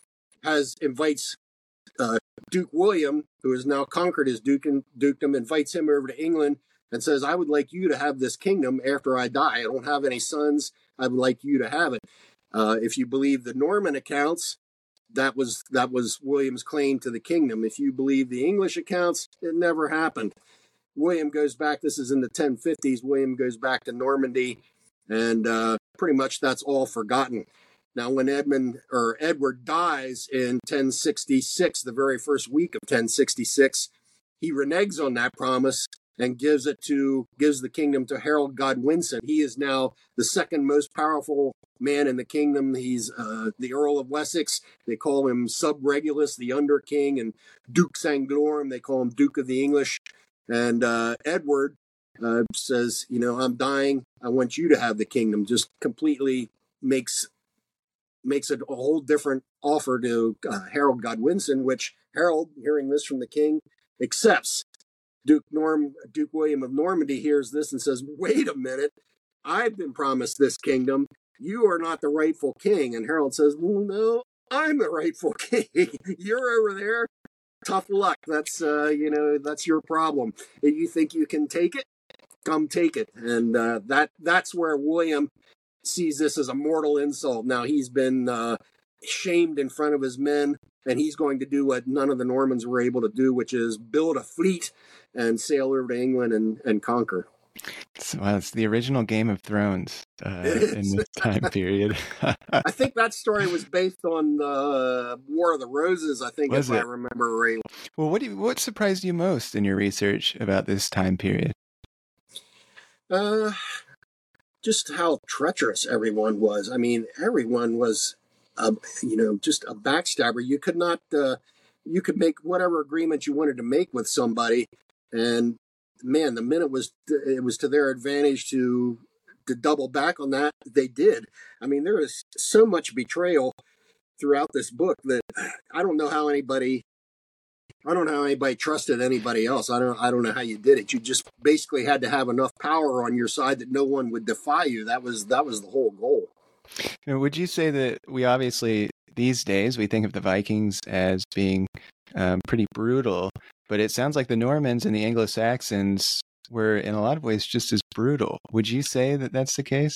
has invites uh, Duke William, who has now conquered his dukedom, dukedom, invites him over to England and says, "I would like you to have this kingdom after I die. I don't have any sons. I would like you to have it." Uh, if you believe the Norman accounts, that was that was William's claim to the kingdom. If you believe the English accounts, it never happened. William goes back, this is in the ten fifties, William goes back to Normandy, and uh, pretty much that's all forgotten. Now, when Edmund or Edward dies in ten sixty-six, the very first week of ten sixty-six, he reneges on that promise and gives it to gives the kingdom to Harold Godwinson. He is now the second most powerful man in the kingdom. He's uh, the Earl of Wessex. They call him Sub Regulus, the Under King, and Duke Sanglorum. They call him Duke of the English. And uh, Edward uh, says, "You know, I'm dying. I want you to have the kingdom." Just completely makes makes it a whole different offer to uh, Harold Godwinson, which Harold, hearing this from the king, accepts. Duke Norm, Duke William of Normandy hears this and says, "Wait a minute, I've been promised this kingdom. You are not the rightful king." And Harold says, "Well, no, I'm the rightful king. You're over there. Tough luck. That's, uh, you know, that's your problem. If you think you can take it, come take it." And uh, that that's where William sees this as a mortal insult. Now, he's been uh, shamed in front of his men, and he's going to do what none of the Normans were able to do, which is build a fleet and sail over to England and, and conquer. So well, it's the original Game of Thrones uh, in this time period. I think that story was based on the War of the Roses, I think, was if it? I remember right. Well, what do you, what surprised you most in your research about this time period? Uh, just how treacherous everyone was. I mean, everyone was, uh, you know, just a backstabber. You could not, uh, you could make whatever agreement you wanted to make with somebody, and man, the minute was it was to their advantage to to double back on that, they did. I mean, there is so much betrayal throughout this book that I don't know how anybody I don't know how anybody trusted anybody else. I don't I don't know how you did it. You just basically had to have enough power on your side that no one would defy you. That was that was the whole goal. Now, would you say that we obviously these days we think of the Vikings as being um, pretty brutal, but it sounds like the Normans and the Anglo-Saxons were in a lot of ways just as brutal. Would you say that that's the case?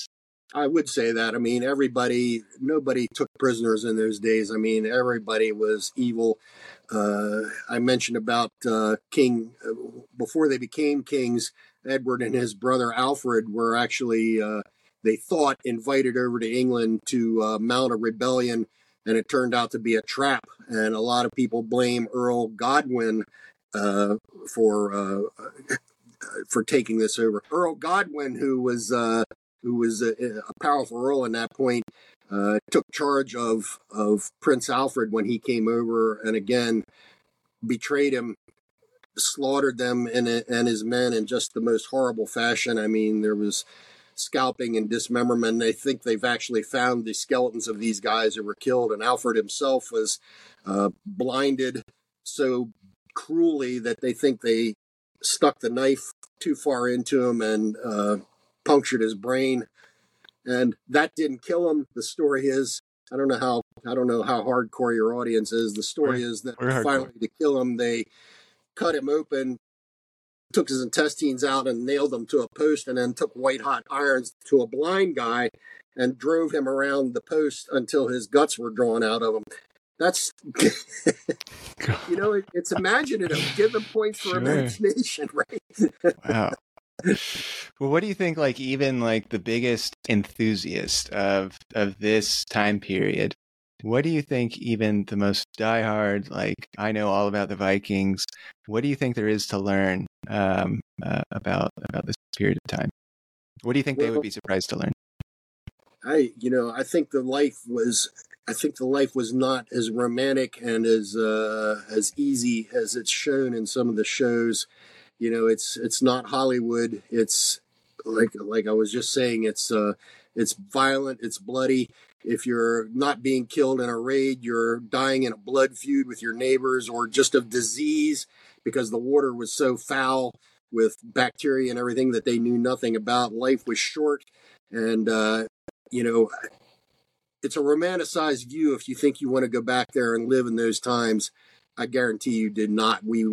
I would say that. I mean, everybody, nobody took prisoners in those days. I mean, everybody was evil. Uh, I mentioned about uh, King, uh, before they became kings, Edward and his brother Alfred were actually, uh, they thought, invited over to England to uh, mount a rebellion, and it turned out to be a trap. And a lot of people blame Earl Godwin uh, for uh, for taking this over. Earl Godwin, who was uh, who was a, a powerful earl in that point, uh, took charge of of Prince Alfred when he came over, and again betrayed him, slaughtered them and, and his men in just the most horrible fashion. I mean, there was scalping and dismemberment. They think they've actually found the skeletons of these guys who were killed, and Alfred himself was uh, blinded so cruelly that they think they stuck the knife too far into him and uh, punctured his brain. And that didn't kill him. The story is, I don't know how I don't know how hardcore your audience is. The story We're, is that we're finally hardcore. to kill him, they cut him open, took his intestines out and nailed them to a post, and then took white hot irons to a blind guy and drove him around the post until his guts were drawn out of him. That's, you know, it, it's imaginative. Give them points for Sure. imagination, right? Wow. Well, what do you think, like, even like the biggest enthusiast of of this time period, what do you think even the most diehard, like, I know all about the Vikings, what do you think there is to learn um, uh, about about this period of time? What do you think Well, they would be surprised to learn? I, you know, I think the life was, I think the life was not as romantic and as uh, as easy as it's shown in some of the shows. You know, it's it's not Hollywood. It's like like I was just saying. It's uh, it's violent. It's bloody. If you're not being killed in a raid, you're dying in a blood feud with your neighbors, or just of disease because the water was so foul with bacteria and everything that they knew nothing about. Life was short, and uh, you know, it's a romanticized view if you think you want to go back there and live in those times. I guarantee you did not. We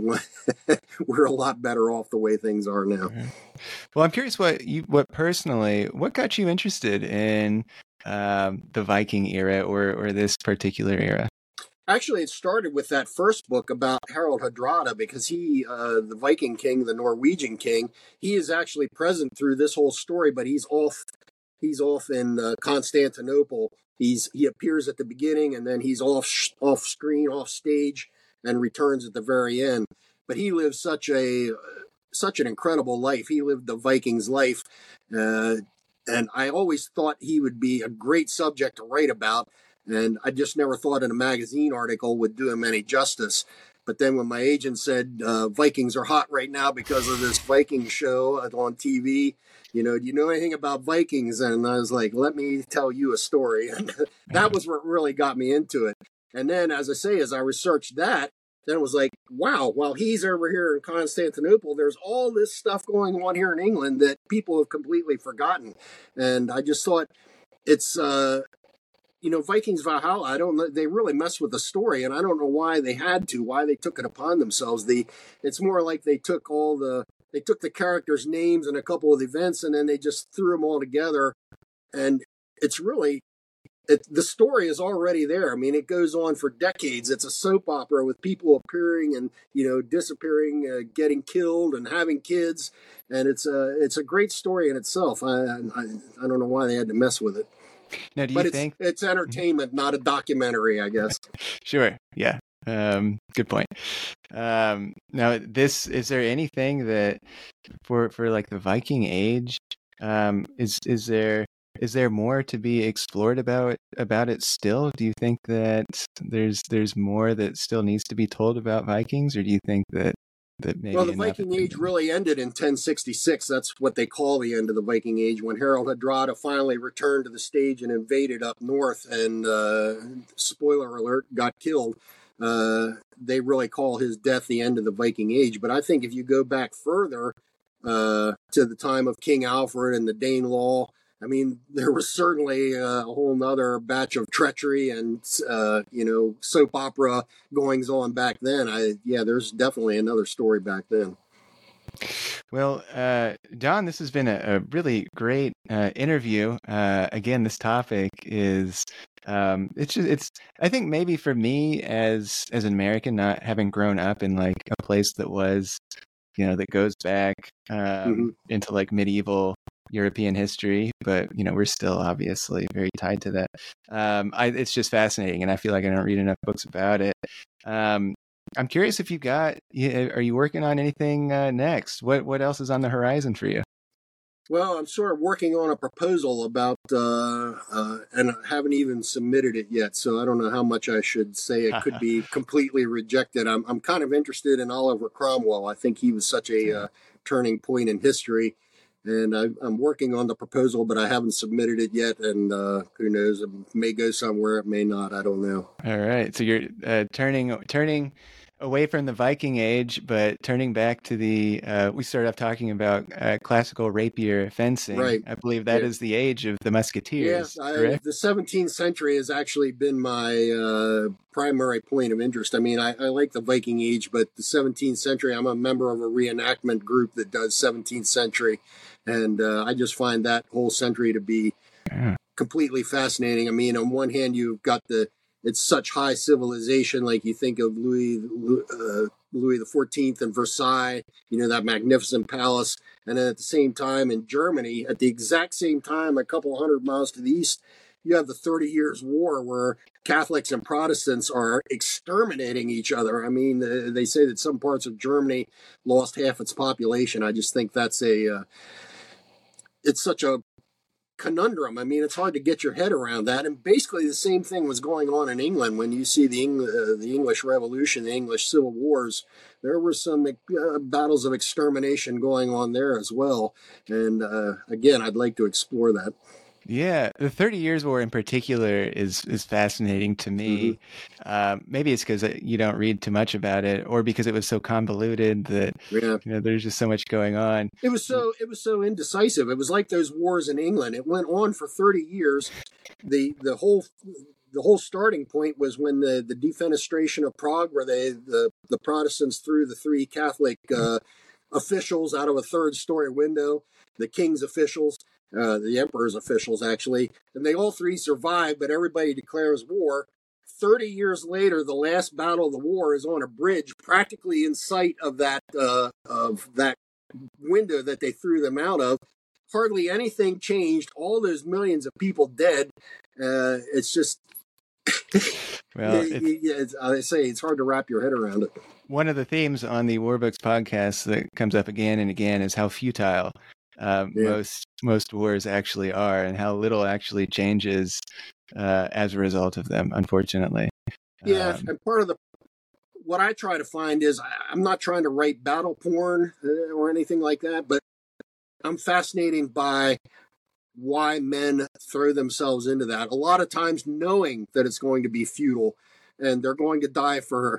we're a lot better off the way things are now. Well, I'm curious what you, what personally, what got you interested in um, the Viking era or or this particular era? Actually, it started with that first book about Harald Hardrada, because he, uh, the Viking king, the Norwegian king, he is actually present through this whole story, but he's off. He's off in uh, Constantinople. He's he appears at the beginning, and then he's off off screen, off stage, and returns at the very end. But he lived such a such an incredible life. He lived the Vikings' life, uh, and I always thought he would be a great subject to write about. And I just never thought in a magazine article would do him any justice. But then when my agent said uh, Vikings are hot right now because of this Viking show on T V, you know, do you know anything about Vikings? And I was like, let me tell you a story. And that was what really got me into it. And then, as I say, as I researched that, then it was like, wow, while he's over here in Constantinople, there's all this stuff going on here in England that people have completely forgotten. And I just thought it's, uh, you know, Vikings Valhalla, I don't know, they really mess with the story, and I don't know why they had to, why they took it upon themselves. The, it's more like they took all the, they took the characters' names and a couple of events, and then they just threw them all together. And it's really, it, the story is already there. I mean, it goes on for decades. It's a soap opera with people appearing and, you know, disappearing, uh, getting killed and having kids. And it's a, it's a great story in itself. I, I, I don't know why they had to mess with it. Now, do you But it's think it's entertainment, not a documentary, I guess. Sure. Yeah. Um, good point. Um, now, this is there anything that for for like the Viking Age, um, is is there is there more to be explored about about it still? Do you think that there's there's more that still needs to be told about Vikings, or do you think that that maybe Well, the enough has Viking been Age done? really ended in ten sixty-six. That's what they call the end of the Viking Age, when Harald Hardrada finally returned to the stage and invaded up north and, uh, spoiler alert, got killed. Uh, they really call his death the end of the Viking Age. But I think if you go back further uh, to the time of King Alfred and the Danelaw, I mean, there was certainly a whole nother batch of treachery and, uh, you know, soap opera goings on back then. I, yeah, there's definitely another story back then. Well, uh, Don, this has been a, a really great uh, interview. Uh, again, this topic is um, it's just it's. I think maybe for me as as an American, not having grown up in like a place that was, you know, that goes back um, Mm-hmm. into like medieval European history, but you know, we're still obviously very tied to that. Um, I, it's just fascinating, and I feel like I don't read enough books about it. Um, I'm curious if you got, are you working on anything uh, next? What what else is on the horizon for you? Well, I'm sort of working on a proposal about, uh, uh, and I haven't even submitted it yet, so I don't know how much I should say. It could be completely rejected. I'm I'm kind of interested in Oliver Cromwell. I think he was such a uh, turning point in history, and I, I'm working on the proposal, but I haven't submitted it yet. And uh, who knows? It may go somewhere. It may not. I don't know. All right, so you're uh, turning turning. away from the Viking Age, but turning back to the, uh, we started off talking about uh, classical rapier fencing. Right. I believe that Yeah. is the age of the musketeers, Yeah, I, correct? the seventeenth century has actually been my uh, primary point of interest. I mean, I, I like the Viking Age, but the seventeenth century, I'm a member of a reenactment group that does seventeenth century, and uh, I just find that whole century to be Yeah. completely fascinating. I mean, on one hand, you've got the it's such high civilization, like you think of Louis uh, Louis the Fourteenth and Versailles, you know, that magnificent palace, and then at the same time in Germany, at the exact same time, a couple hundred miles to the east, you have the Thirty Years' War, where Catholics and Protestants are exterminating each other. I mean, uh, they say that some parts of Germany lost half its population. I just think that's a uh, it's such a conundrum. I mean, it's hard to get your head around that. And basically, the same thing was going on in England when you see the Eng- uh, the English Revolution, the English Civil Wars. There were some uh, battles of extermination going on there as well. And uh, again, I'd like to explore that. Yeah, the Thirty Years' War in particular is is fascinating to me. Mm-hmm. Um, maybe it's because you don't read too much about it, or because it was so convoluted that yeah. you know there's just so much going on. It was so it was so indecisive. It was like those wars in England. It went on for thirty years. The the whole the whole starting point was when the, the defenestration of Prague, where they the, the Protestants threw the three Catholic uh, officials out of a third story window, the king's officials. Uh, the emperor's officials, actually, and they all three survived, but everybody declares war. thirty years later, the last battle of the war is on a bridge practically in sight of that uh, of that window that they threw them out of. Hardly anything changed. All those millions of people dead. Uh, it's just, well, it's, yeah, it's, I say it's hard to wrap your head around it. One of the themes on the War Books podcast that comes up again and again is how futile Um, yeah. most most wars actually are, and how little actually changes uh, as a result of them, unfortunately. Yeah, um, and part of the what I try to find is I, I'm not trying to write battle porn uh, or anything like that, but I'm fascinated by why men throw themselves into that. A lot of times knowing that it's going to be futile and they're going to die for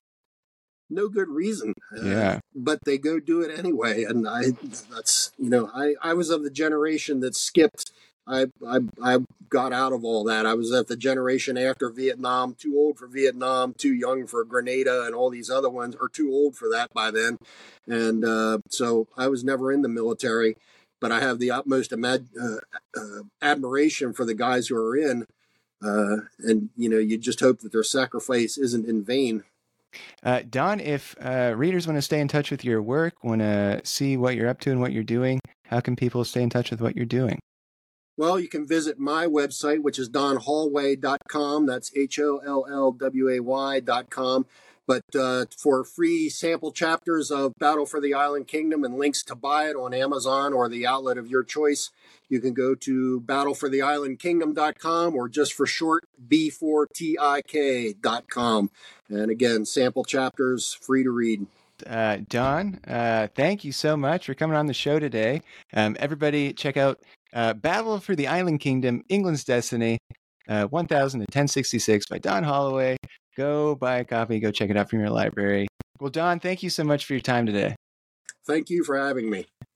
no good reason. Yeah. Uh, but they go do it anyway. And I, that's, you know, I, I was of the generation that skipped. I, I, I got out of all that. I was at the generation after Vietnam, too old for Vietnam, too young for Grenada and all these other ones, or too old for that by then. And uh, so I was never in the military, but I have the utmost imag- uh, uh, admiration for the guys who are in. Uh, and, you know, you just hope that their sacrifice isn't in vain. Uh, Don, if uh, readers want to stay in touch with your work, want to see what you're up to and what you're doing, how can people stay in touch with what you're doing? Well, you can visit my website, which is don hollway dot com. That's H O L L W A Y dot com. But uh, for free sample chapters of Battle for the Island Kingdom and links to buy it on Amazon or the outlet of your choice, you can go to battle for the island kingdom dot com, or just for short, B four T I K dot com. And again, sample chapters, free to read. Uh, Don, uh, thank you so much for coming on the show today. Um, everybody check out uh, Battle for the Island Kingdom, England's Destiny, uh, one thousand to ten sixty-six by Don Holloway. Go buy a copy. Go check it out from your library. Well, Don, thank you so much for your time today. Thank you for having me.